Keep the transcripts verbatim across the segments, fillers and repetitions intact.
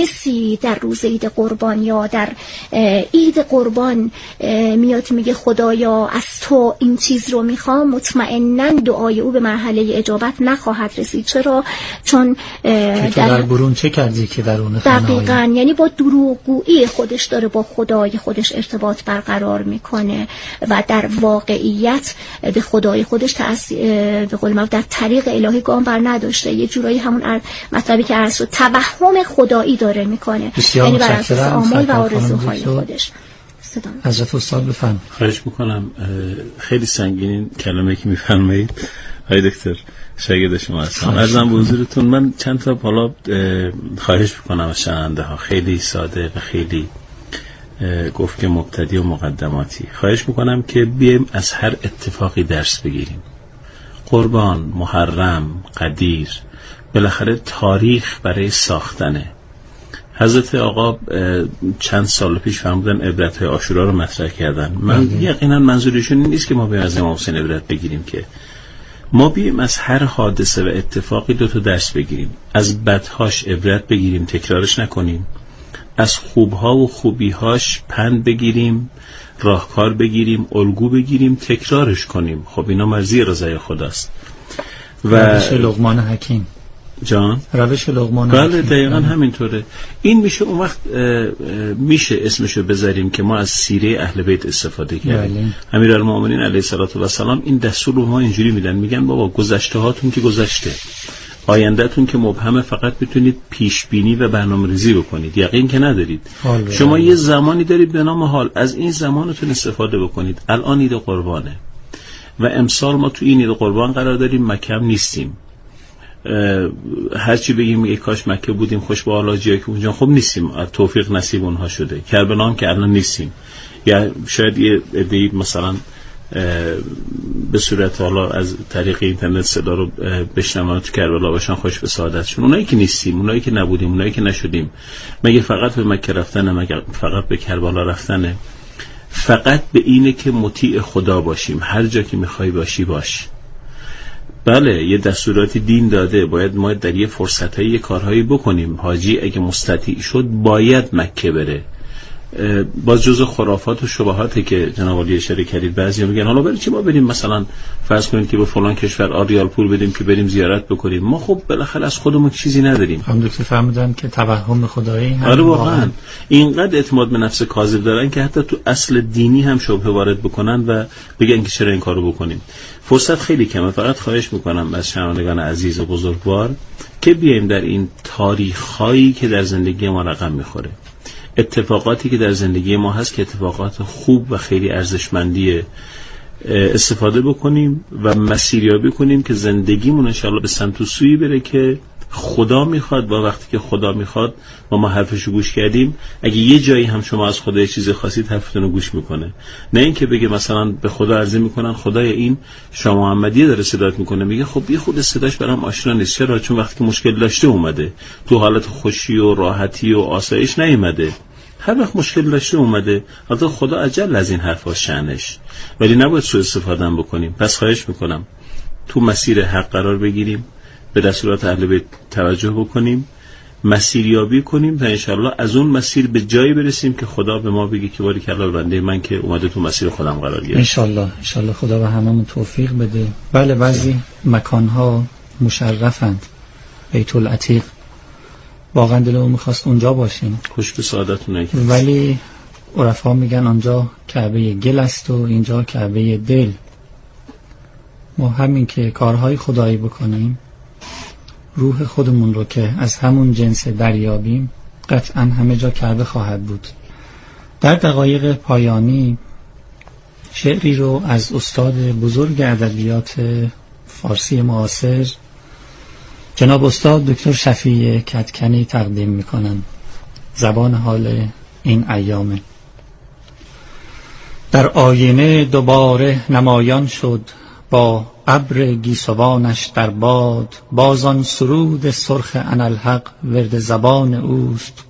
کسی در روز عید قربان یا در عید قربان میاد میگه خدایا از تو این چیز رو میخوام، مطمئناً دعای او به مرحله اجابت نخواهد رسید. چرا؟ چون در, در برون چه کردی که درون خانه دقیقاً، یعنی با دروغگویی خودش داره با خدای خودش ارتباط برقرار میکنه و در واقعیت به خدای خودش تأثیر به قول ما در طریق الهی گام بر نداشته. یه جورایی همون مطلبی که عرض شد توهم خدایی داره میکنه، یعنی بر اساس آمال و آرزوهای خودش. حضرت استاد بفرمایید. خواهش میکنم. خیلی سنگین کلمه که میفرمایید آقای دکتر، شاگرد شما هستم. عرضم به حضورتون من چند تا حالا خواهش میکنم از شنونده ها، خیلی ساده و خیلی گفت که مبتدی و مقدماتی. خواهش میکنم که بیایم از هر اتفاقی درس بگیریم. قربان، محرم، قدیر، بالاخره تاریخ برای ساختنه. حضرت آقا چند سال پیش فرمودن عبرت‌های عاشورا رو مطرح کردن. من یقینا منظورشون نیست که ما بیایم از امام حسین عبرت بگیریم، که ما بیایم از هر حادثه و اتفاقی دو تا درس بگیریم. از بدهاش عبرت بگیریم، تکرارش نکنیم. از خوبها و خوبیهاش پند بگیریم، راهکار بگیریم، الگو بگیریم، تکرارش کنیم. خب اینا مرضی رضای خداست. و روش لقمان حکیم جان روش لقمان بله حکیم. دقیقا همینطوره. این میشه اون وقت میشه اسمشو بذاریم که ما از سیره اهل بیت استفاده کردیم. امیرالمومنین علیه الصلاه و السلام این دستور رو ما اینجوری میدن، میگن بابا گذشته هاتون که گذشته، آیندهتون که مبهمه، فقط میتونید پیش بینی و برنامه‌ریزی بکنید، یقین که ندارید. شما یه زمانی دارید به نام حال، از این زمانتون استفاده بکنید. الان عید قربانه و امسال ما تو این عید قربان قرار داریم، مکه هم نیستیم. هرچی بگیم ای کاش مکه بودیم، خوش به حال جایی که اونجا، خب نیستیم، توفیق نصیب اونها شده. کربلا هم که الان نیستیم، یا شاید یه عده‌ای مثلا به صورت حالا از طریق اینترنت صدا رو بشنون تو کربلا باشن، خوش به سعادتشون. اونایی که نیستیم، اونایی که نبودیم، اونایی که نشدیم، مگه فقط به مکه رفتنه؟ مگه فقط به کربلا رفتنه؟ فقط به اینه که مطیع خدا باشیم، هر جا که میخوای باشی باش. بله یه دستوراتی دین داده، باید ما در یه فرصتایی یه کارهایی بکنیم. حاجی اگه مستطیع شد باید مکه بره. باز جزء خرافات و شبهاتی که جناب علی اشاره کردید، بعضیا میگن حالا برای چی ما بریم مثلا فرض کنید که به فلان کشور آریال پول بدیم که بریم زیارت بکنیم؟ ما خب بالاخره از خودمون چیزی نداریم. هم دکتر فهمیدن که توهم خدایی هم آره واقعا اینقدر اعتماد به نفس کاذب دارن که حتی تو اصل دینی هم شبهه وارد بکنن و بگن که چرا این کارو بکنیم. فرصت خیلی کمه. فقط خواهش میکنم از شنوندگان عزیز و بزرگوار که بیایم در این تاریخ‌هایی که در زندگی ما رقم میخوره، اتفاقاتی که در زندگی ما هست که اتفاقات خوب و خیلی ارزشمندیه، استفاده بکنیم و مسیریابی کنیم که زندگیمون انشاءالله به سمت و سویی بره که خدا میخواد. و وقتی که خدا میخواد و ما حرفشو گوش کردیم، اگه یه جایی هم شما از خدا یه چیزی خواستید حرفتون رو گوش میکنه. نه اینکه بگه مثلا به خدا عرضه میکنن خدای این شاه محمدیه داره صدات میکنه، میگه خب یه خود صداش برام آشنا نیست. چرا؟ چون وقتی که مشکل داشته اومده، تو حالت خوشی و راحتی و آسایش نیومده. هر وقت مشکل داشته اومده. البته خدا اجل از این حرفا شأنش، ولی نباید سوء استفاده هم بکنیم. پس خواهش میکنم تو مسیر حق قرار بگیریم، به دستورات اهل بیت توجه بکنیم، مسیریابی کنیم تا انشالله از اون مسیر به جایی برسیم که خدا به ما بگه که باری کلال بنده من که اومده تو مسیر خودم قرار گرفت. انشالله انشالله خدا به هممون توفیق بده. بله بعضی مکانها مشرفند، بیت العتیق واقعا دلمون میخواست اونجا باشیم، خوش به سعادتونه، ولی عرفا میگن آنجا کعبه گل است و اینجا کعبه دل. ما همین که کارهای خدایی بکنیم، روح خودمون رو که از همون جنس دریابیم، قطعا همه جا کعبه خواهد بود. در دقایق پایانی شعری رو از استاد بزرگ ادبیات فارسی معاصر جناب استاد دکتر شفیع کدکنی تقدیم میکنم. زبان حال این ایامه. در آینه دوباره نمایان شد، با ابر گیسوانش در باد، بازان سرود سرخ انالحق ورد زبان اوست.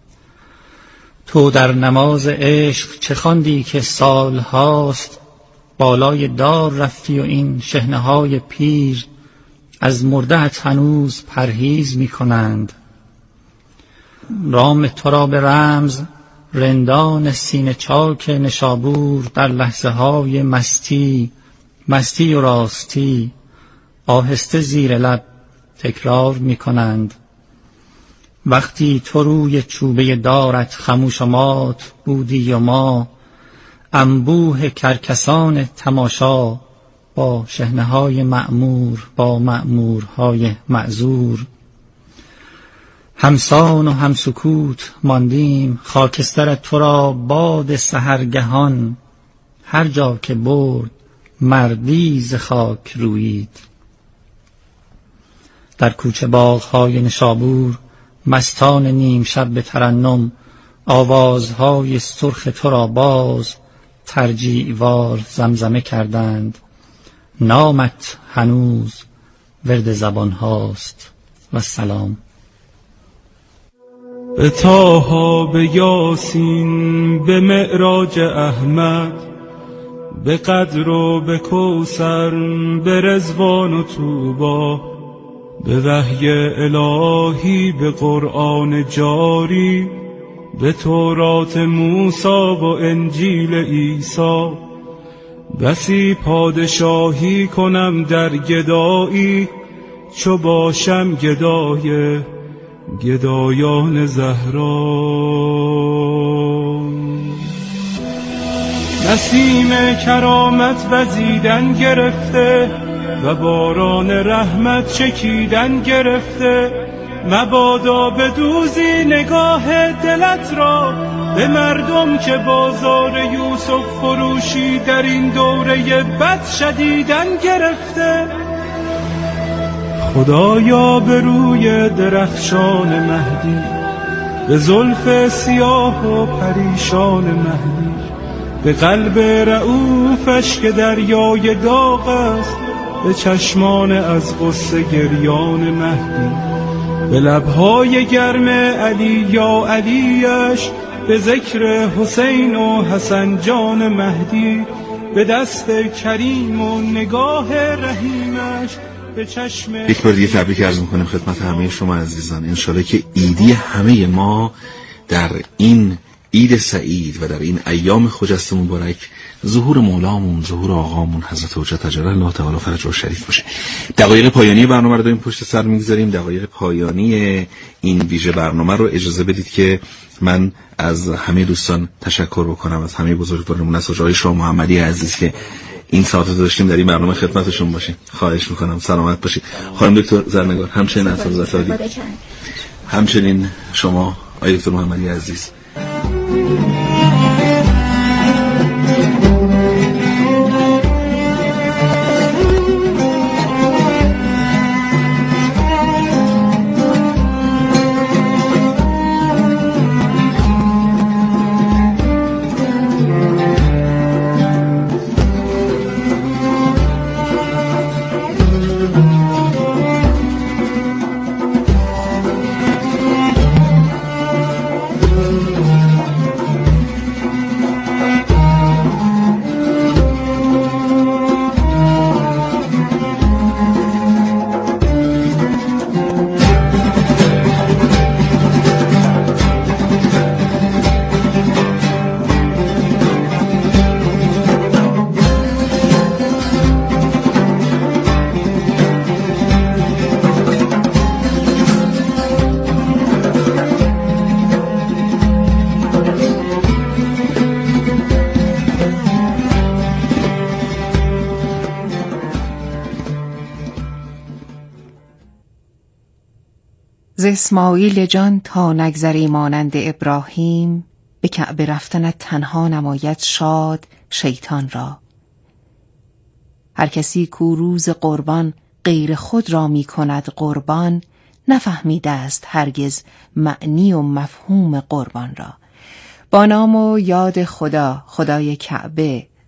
تو در نماز عشق چه خواندی که سال هاست، بالای دار رفتی و این شحنه های پیر از مرده‌ات هنوز پرهیز می کنند. رام تو را به رمز، رندان سینه چاک نشابور در لحظه های مستی، مستی و راستی آهسته زیر لب تکرار می کنند. وقتی تو روی چوبه دارت خموش و مات بودی و ما انبوه کرکسان تماشا، با شحنه های مأمور با مأمورهای معذور. همسان و همسکوت ماندیم، خاکستر تو را باد سحرگهان، هر جا که برد مردی ز خاک رویید. در کوچه باغ‌های نشابور مستان نیم شب به ترنم، آوازهای سرخ تو را باز ترجیعوار زمزمه کردند. نامت هنوز ورد زبان هاست و سلام. به طه، به یاسین، به معراج احمد، به قدر و به کوثر، به رضوان و طوبی، به وحی الهی، به قرآن جاری، به تورات موسی و انجیل عیسی. بسی پادشاهی کنم در گدایی، چو باشم گدای گدایان زهرا. نسیم کرامت وزیدن گرفته و باران رحمت چکیدن گرفته. مبادا بدوزی نگاه دلت را به مردم که بازار یوسف فروشی در این دوره بد شدیدن گرفته. خدایا به روی درخشان مهدی، به زلف سیاه و پریشان مهدی، به قلب رعوفش که دریای داغ است، به چشمان از غصه گریان مهدی، به لبهای گرم علی یا علیش، به ذکر حسین و حسن جان مهدی، به دست کریم و نگاه رحیمش، به چشم. یک بار دیگه تبریک عرض میکنیم خدمت همه شما عزیزان. انشالله که عیدی همه ما در این عید سعید و در این ایام خجسته مبارک ظهور مولامون، ظهور آقامون حضرت حجت عجل الله تعالی فرجه شریف باشه. دقایق پایانی برنامه رو داریم پشت سر میگذاریم. دقایق پایانی این ویژه برنامه رو اجازه بدید که من از همه دوستان تشکر بکنم، از همه بزرگوارمون، از حاج شاه محمدی عزیز که این ساعت رو داشتیم در این برنامه خدمتشون باشیم. خواهش میکنم سلامت باشید. خانم دکتر زرنگار، همچنین اساتید عالی، همچنین شما آقای دکتر محمدی عزیز. ز اسماعیل جان تا نگذری مانند ابراهیم، به کعبه رفتنت تنها نماید شاد شیطان را. هر کسی کو روز قربان غیر خود را می کند قربان، نفهمیده است هرگز معنی و مفهوم قربان را. با نام و یاد خدا، خدای کعبه،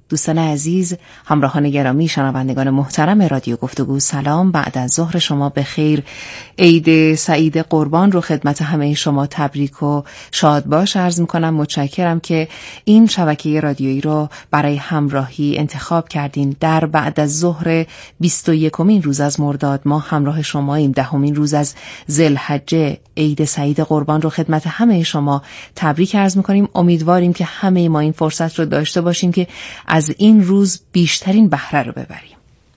دوستان عزیز، همراهان گرامی، شنوندگان محترم رادیو گفتگو، سلام. بعد از ظهر شما به خیر. عید سعید قربان رو خدمت همه شما تبریک و شاد باش عرض میکنم. متشکرم که این شبکه رادیویی رو برای همراهی انتخاب کردین. در بعد از ظهر بیست و یکمین روز از مرداد ماه همراه شماییم. دهمین روز از ذوالحجه، عید سعید قربان رو خدمت همه شما تبریک عرض میکنیم. امیدواریم که همه ما این فرصت رو داشته باشیم که از این روز بیشترین بهره رو ببریم.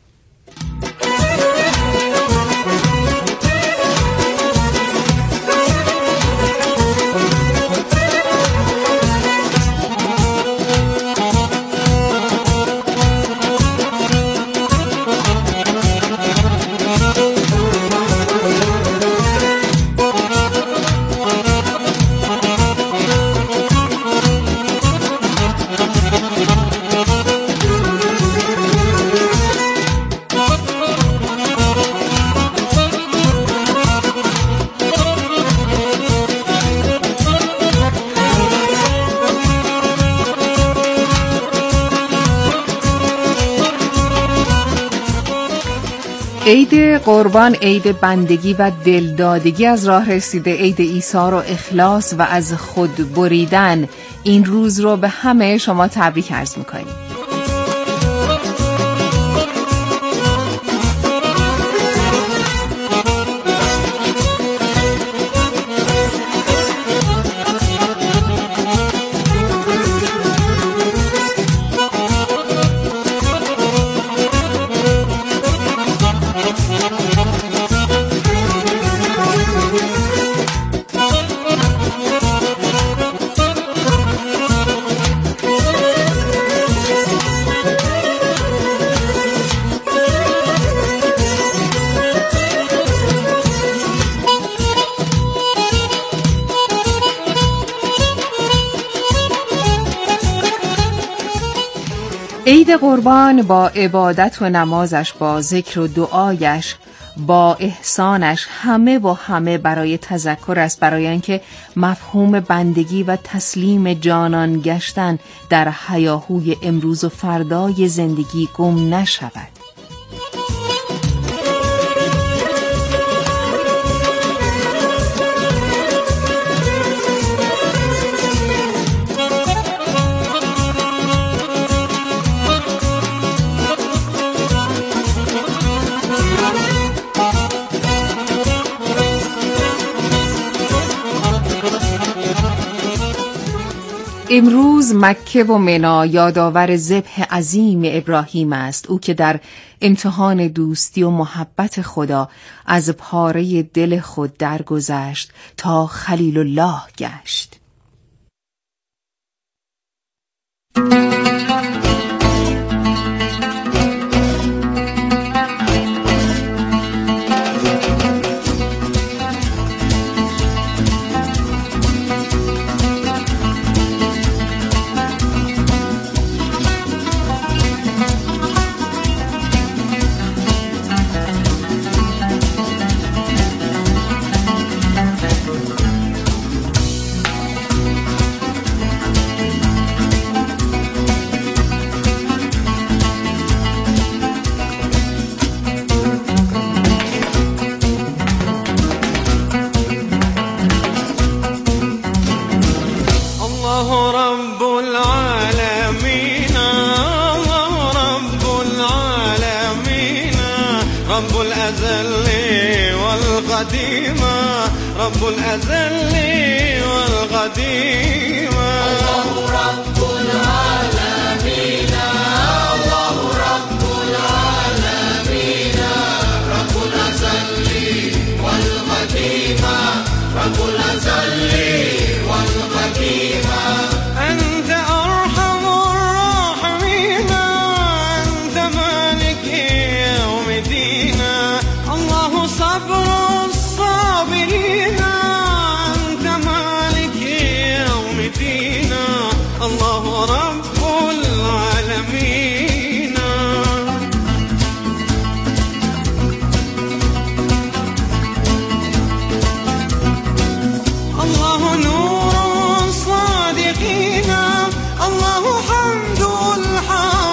عید قربان عید بندگی و دلدادگی از راه رسیده، عید ایثار و اخلاص و از خود بریدن. این روز رو به همه شما تبریک عرض میکنیم. عید قربان با عبادت و نمازش، با ذکر و دعایش، با احسانش، همه و همه برای تذکر است، برای اینکه مفهوم بندگی و تسلیم جانان گشتن در هیاهوی امروز و فردای زندگی گم نشود. امروز مکه و منی یادآور ذبح عظیم ابراهیم است، او که در امتحان دوستی و محبت خدا از پاره دل خود درگذشت تا خلیل الله گشت. رب الأزل والقديم الله رب العالمين الله رب العالمين رب الأزل والقديم رب الأزل والقديم أنت أرحم الراحمين أنت مالك يوم الدين الله صبر الصابرين أنت مالك يوم الدين الله رب العالمين الله نور الصادقين الله حمد الحق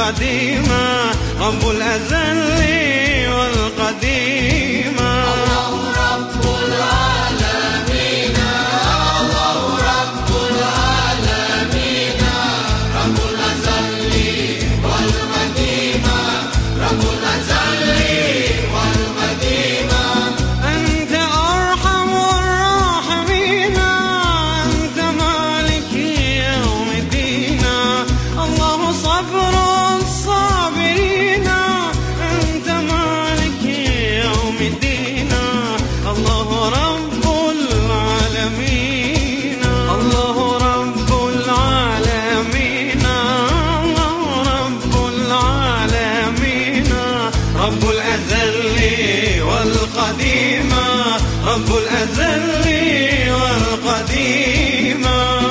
والقديم رب الأزل والقديم. الله رب العالمين الله رب العالمين رب الأزل والقديم رب الأزل والقديم. أنت أرحم الراحمين أنت مالك يوم الدين الله صبر الصابرين أنت مالك يوم الدين الله رب العالمين الله رب العالمين الله رب العالمين رب الأزل والقديم رب الأزل والقديم.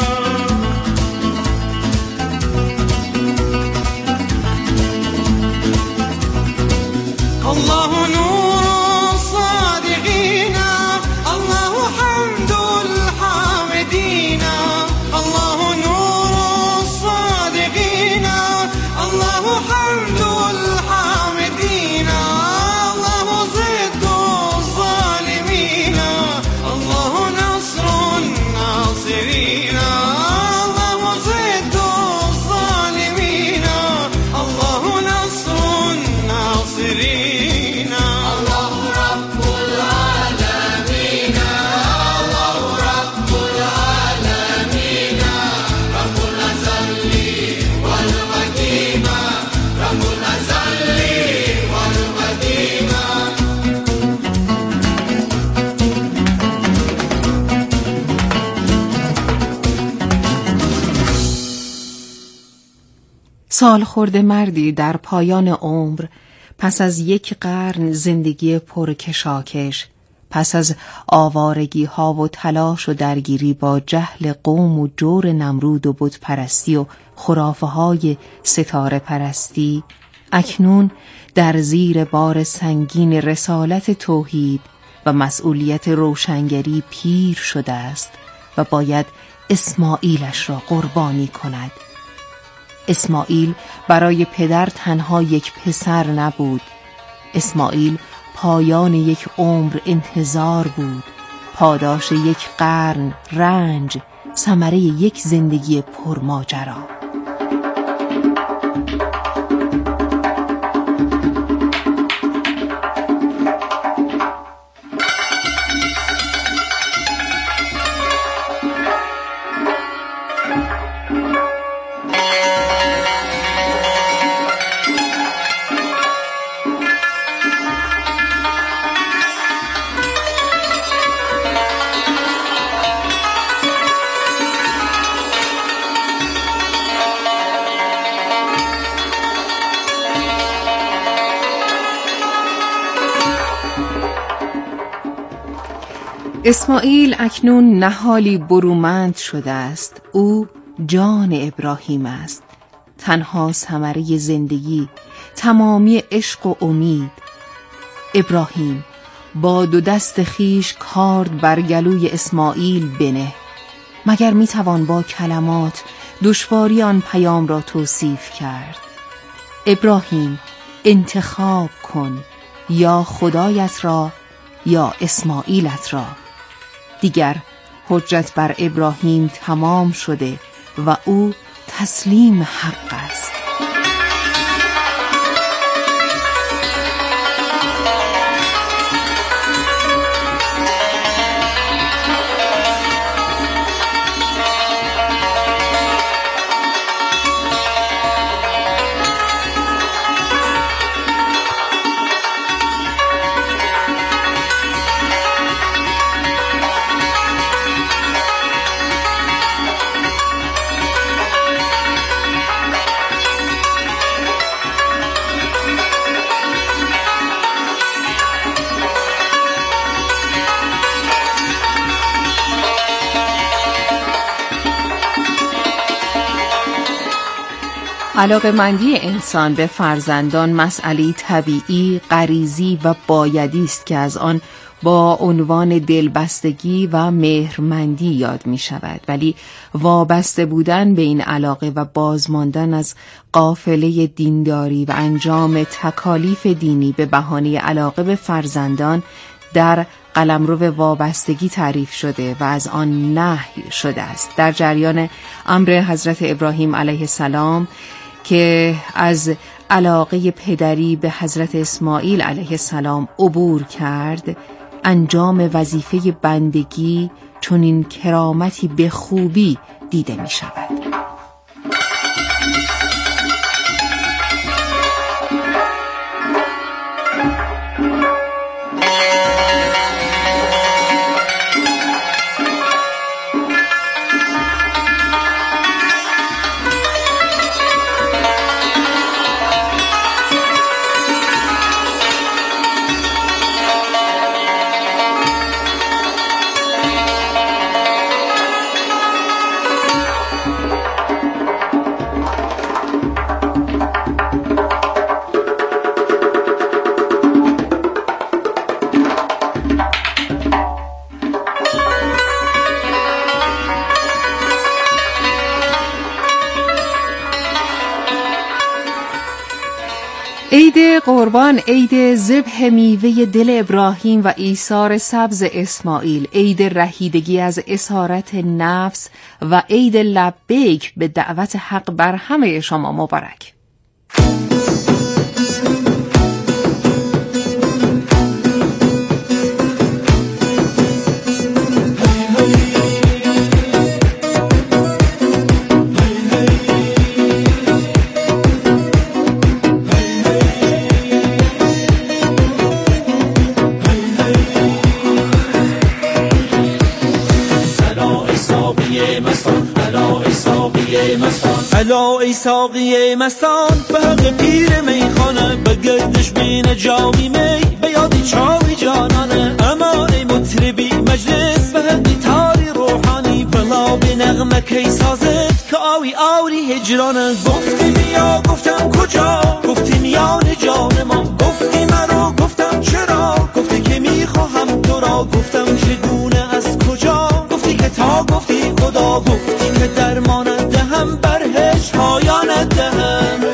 الله نور الصادقين الله حمد الحامدين الله نور الصادقين الله حمد الحامدين الله ضد الظالمين الله نصر الناصرين الله ضد الظالمين الله نصر الناصرين. الله رب العالمين الله رب العالمين رب الأزل والقديم رب الأزل والقديم. سالخورده مردی در پایان عمر پس از یک قرن زندگی پرکشاکش، پس از آوارگی ها و تلاش و درگیری با جهل قوم و جور نمرود و بت پرستی و خرافه های ستاره پرستی، اکنون در زیر بار سنگین رسالت توحید و مسئولیت روشنگری پیر شده است و باید اسماعیلش را قربانی کند. اسماعیل برای پدر تنها یک پسر نبود. اسماعیل پایان یک عمر انتظار بود، پاداش یک قرن رنج، ثمره یک زندگی پرماجرا. اسماعیل اکنون نهالی برومند شده است. او جان ابراهیم است، تنها ثمره زندگی، تمامی عشق و امید. ابراهیم با دو دست خیش کارد بر گلوی اسماعیل بنه. مگر میتوان با کلمات دشواری آن پیام را توصیف کرد؟ ابراهیم انتخاب کن، یا خدایت را یا اسماعیلت را. دیگر حجت بر ابراهیم تمام شده و او تسلیم حق است. علاقه‌مندی انسان به فرزندان مسئله طبیعی، غریزی و بایدی است که از آن با عنوان دلبستگی و مهرمندی یاد می شود، ولی وابسته بودن به این علاقه و بازماندن از قافله دینداری و انجام تکالیف دینی به بهانه علاقه به فرزندان در قلمرو وابستگی تعریف شده و از آن نهی شده است. در جریان امر حضرت ابراهیم علیه السلام که از علاقه پدری به حضرت اسماعیل علیه السلام عبور کرد، انجام وظیفه بندگی چنین کرامتی به خوبی دیده می شود. عید قربان، عید ذبح میوه دل ابراهیم و ایثار سبز اسماعیل، عید رهیدگی از اسارت نفس و عید لبیک به دعوت حق بر همه شما مبارک. الا ای ساقی مستان به حق پیر میخانه، به گردش بین جامی می به یادی چاوی جانانه. اما ای مطربی مجلس به حقی تاری روحانی، بلا به نغمه کی سازد که آوی آوری هجرانه. گفتی بیا گفتم کجا، گفتی میان جان ما، گفتی مرا گفتم چرا، گفتی که میخواهم تو را، گفتم چگونه از کجا، گفتی که تا گفتی خدا، گفتی که درمانت دهم بر هجر پایانت دهم.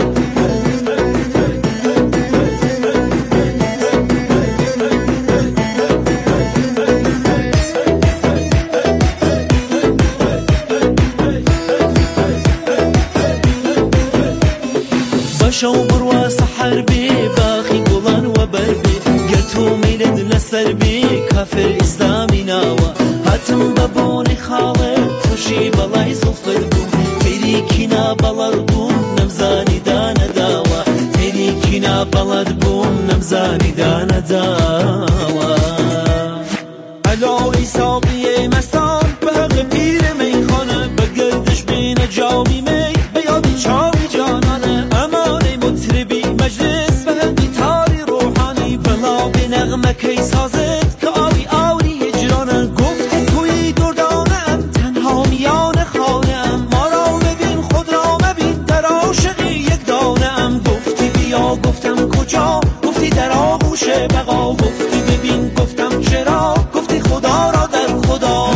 باشو برو سحر بی باخی گلان و بربی، گرتو میلد لسر بی کافر اسلامی ناوا، هاتم ببونی خالد توشی بلای زلفر بو، تیری کینا بلد بوم نمزانی دانه داوا، تیری کینا بلد بوم نمزانی دانه داوا. الا ای ساقی مستان به حق پیر میخانه، به گردش بین جامی می به یادی چاوی جانانه. اما ای مطربی مجلس به حقی تاری روحانی، بلا به نغمه کی سازد که آوی آوری هجرانه. گفتی توی دردانه ام تنها میان خانه ام، ما را ببین خود را مبین در عاشقی یک دانه ام. گفتی بیا گفتم کجا، گفتی در آغوش بقا، گفتی ببین گفتم چرا، گفتی خدا را در خدا.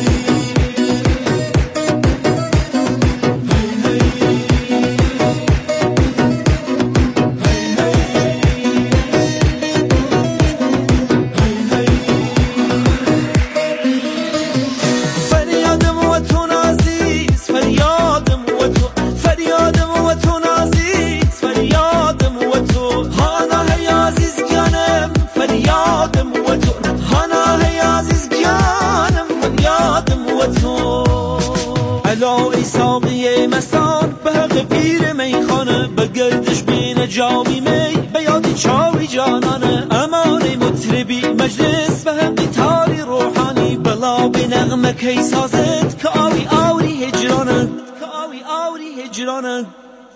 الا ای ساقی مستان به حق پیر میخانه، به گردش بین جامی می به یادی چاوی جانانه. اما ای مطربی مجلس به حقی تاری روحانی، بلا به نغمه کی سازد که آوی آوری هجرانه، که آوی آوری هجرانه.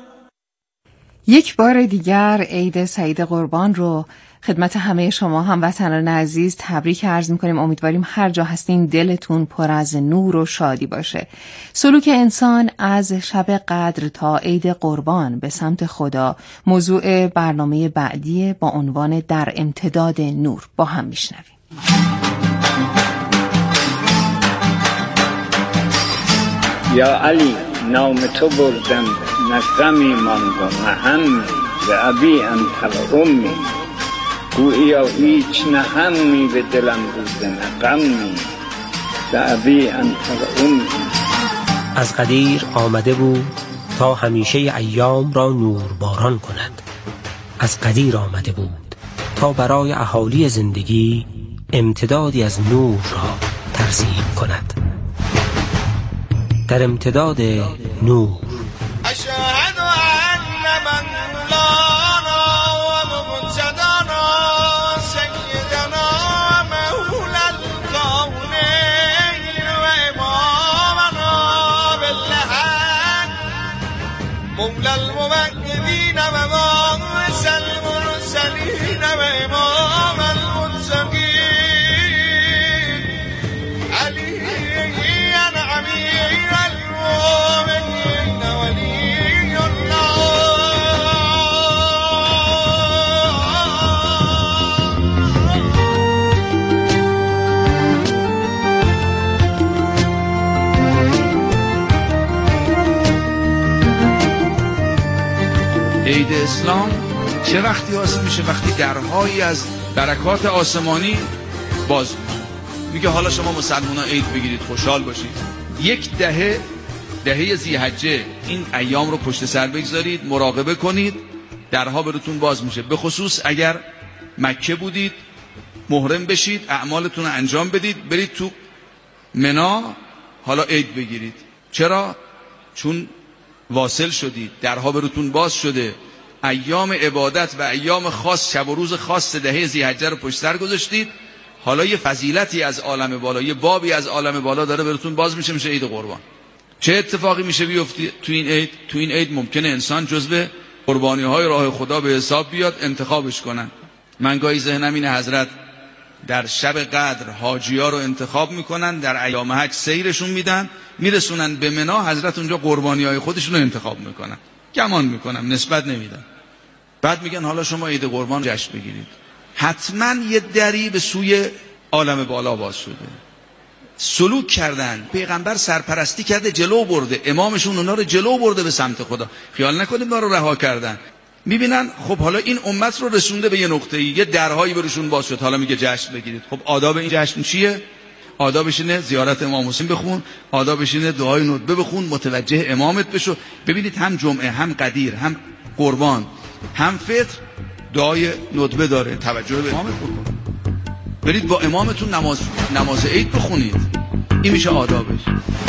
یک بار دیگر عید سعید قربان رو خدمت همه شما هموطنان عزیز تبریک عرض می‌کنیم. امیدواریم هر جا هستین دلتون پر از نور و شادی باشه. سلوک انسان از شب قدر تا عید قربان به سمت خدا موضوع برنامه بعدی با عنوان در امتداد نور. با هم میشنویم. یا علی نام تو بردم نه غمی ماند و نه همی ز ابی انت و امی گوییا هیچ نه همی به دلم بوده نه غمی ز ابی انت و امی. از قدیر آمده بود تا همیشه ایام را نور باران کند. از قدیر آمده بود تا برای اهالی زندگی امتدادی از نور را ترسیم کند. در امتداد نور اشهد ان مولانا و مقتدانا سیدنا مولا الکونین و امامنا بالحق مولا الموحدین و وارث المرسلین و امام المتقین علی امیر المؤمنین ولی الله. عید اسلام چه وقتی حاصل میشه؟ وقتی درهایی از برکات آسمانی باز میشه. میگه حالا شما مسلمان ها عید بگیرید، خوشحال باشید. یک دهه دهه ذی‌حجه این ایام رو پشت سر بگذارید، مراقبه کنید، درها براتون باز میشه. به خصوص اگر مکه بودید محرم بشید، اعمالتون رو انجام بدید، برید تو منا حالا عید بگیرید. چرا؟ چون واصل شدید، درها براتون باز شده، ایام عبادت و ایام خاص، شب و روز خاص دهه ذی‌حجه رو پشت سر گذاشتید. حالا یه فضیلتی از عالم بالا، یه بابی از عالم بالا داره براتون باز میشه، میشه عید قربان. چه اتفاقی میشه بیفته تو این عید؟ تو این عید ممکنه انسان جزو قربانی های راه خدا به حساب بیاد، انتخابش کنن. من گاهی ذهنم اینه حضرت در شب قدر حاجی ها رو انتخاب میکنن، در ایام حج سیرشون میدن، میرسونن به منا، حضرت اونجا قربانی های خودشون رو انتخاب میکنن، گمان میکنم نسبت نمیدن. بعد میگن حالا شما عید قربان جشن بگیرید. حتما یه دری به سوی عالم بالا باز شده، سلوک کردن، پیغمبر سرپرستی کرده، جلو برده، امامشون اونا رو جلو برده به سمت خدا. خیال نکنید ما رو رها کردن. میبینن خب حالا این امت رو رسونده به یه نقطه‌ای، یه درهایی برشون باز شد، حالا میگه جشن بگیرید. خب آداب این جشن چیه؟ آدابش اینه زیارت امام حسین بخون، آدابش اینه دعای ندبه بخون، متوجه امامت بشو. ببینید هم جمعه، هم قدیر، هم قربان، هم فطر دعای ندبه داره، توجه به امامت بکن. برید با امامتون نماز نماز عید بخونید. این میشه آدابش.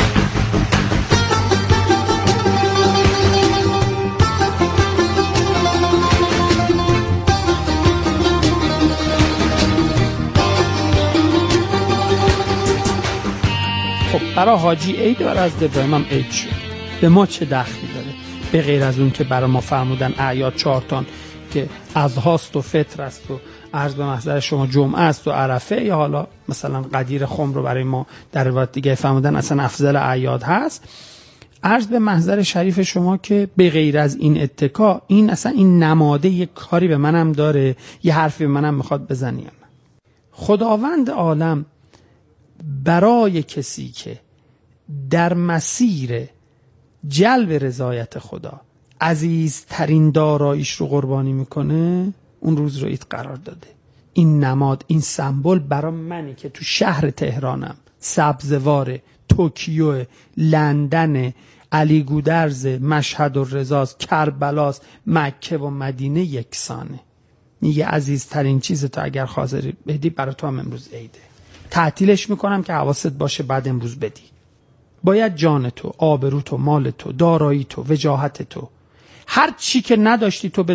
خب برای حاجی عید، برای از ابراهیم هم عید شد. به ما چه دخلی داره؟ به غیر از اون که برای ما فرمودن اعیاد چهارتان که اضحاست و فطر است و عرض به محضر شما جمعه است و عرفه، یا حالا مثلا قدیر خم رو برای ما در روایت دیگه فرمودن اصلا افضل اعیاد هست. عرض به محضر شریف شما که به غیر از این اتکا، این اصلا این نماده یک کاری به منم داره، یه حرفی به منم میخواد بزنیم. خداوند عالم برای کسی که در مسیر جلب رضایت خدا عزیزترین داراییش رو قربانی میکنه، اون روز رو عید قرار داده. این نماد، این سمبل برای منی که تو شهر تهرانم، سبزوار، توکیو، لندن، علی گودرز، مشهد و رضاست، کربلاست، مکه و مدینه یکسانه. میگه عزیزترین چیز تو اگر حاضری بدی، برای تو هم امروز عیده. تعطیلش میکنم که حواست باشه بعد امروز بدی. باید جان تو، آبرو تو، مال تو، دارایی تو، وجاهت تو، هر چی که نداشتی تو